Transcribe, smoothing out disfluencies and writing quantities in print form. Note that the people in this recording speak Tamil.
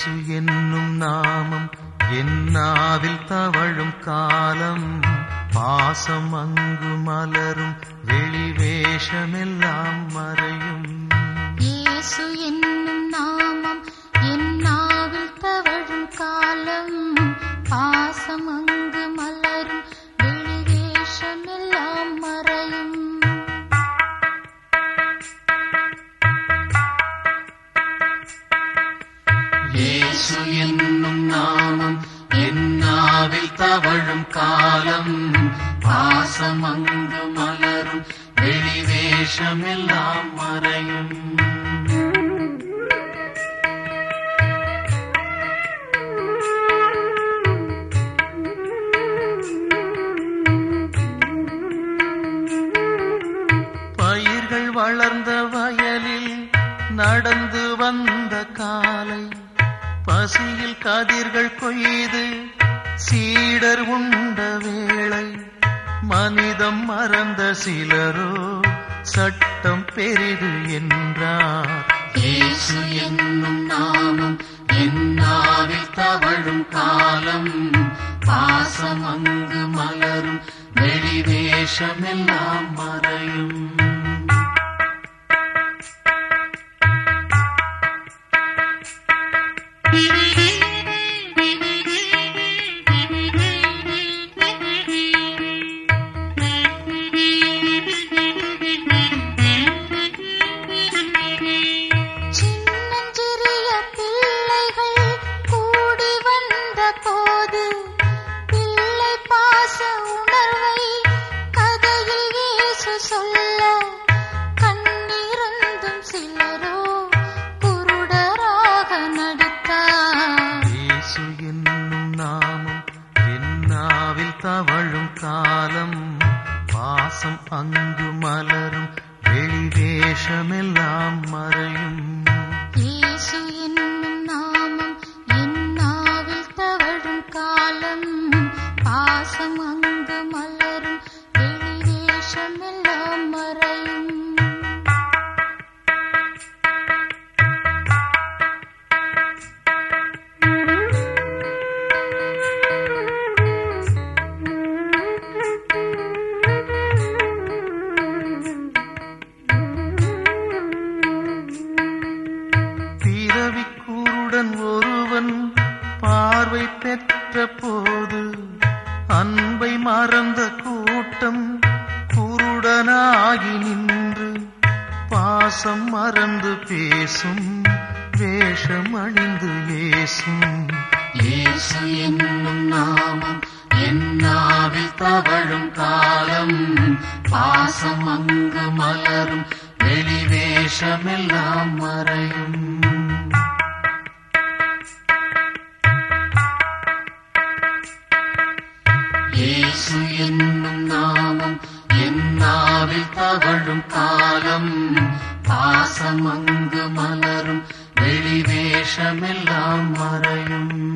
இயேசு என்னும் நாமம் என் நாவில் தவழும் காலம், பாசம் அங்கு மலரும் வெளிவேஷமெல்லாம் மறையும். இயேசு என்னும் நாமம் என் நாவில் தவழும் காலம், பாசம் அங்கு மலரும் வெளிவேஷமெல்லாம் மறையும். இயேசு என்னும் நாமம் என் நாவில் தவழும் காலம், பாசம் அங்கு மலரும் வெளிவேஷமெல்லாம் மறையும். பயிர்கள் வளர்ந்த வயலில் நடந்து வந்த காலை, பசியில் கதிர்கள் கொய்து சீடர் உண்ட வேளை, மனிதம் மறந்த சிலரோ சட்டம் பெரிது என்றார். இயேசு என்னும் நாமம் என் நாவில் தவழும் காலம், பாசம் அங்கு மலரும் வெளிவேஷமெல்லாம் மறையும். சின்னஞ்சிறிய பிள்ளைகள் கூடி வந்த போது, பிள்ளை பாச உணர்வை கதையில் இயேசு சொல்ல, கண்ணிருந்தும் சிலரோ குருடராக நடித்தார். இயேசு என்னும் நாமம் என் நாவில் தவழும் காலம், பாசம் அங்கு மலரும் வெளிவேஷமெல்லாம் மறையும். இயேசு என்னும் நாமம் என் நாவில் தவழும் காலம், பாசம் அங்கு மலரும் வெளிவேஷமெல்லாம் மறையும். பிறவிக்கூருடன் ஒருவன் பார்வை பெற்ற போது, அன்பை மறந்த கூட்டம் குருடனாகி நின்று, பாசம் மறந்து பேசும் வேஷம் அணிந்து ஏசும். இயேசு என்னும் நாமம் என் நாவில் தவழும் காலம், பாசம் அங்கு மலரும் வெளிவேஷமெல்லாம் மறையும். இயேசு என்னும் நாமம் என் நாவில் தவழும் காலம், பாசம் அங்கு மலரும் வெளிவேஷமெல்லாம் மறையும்.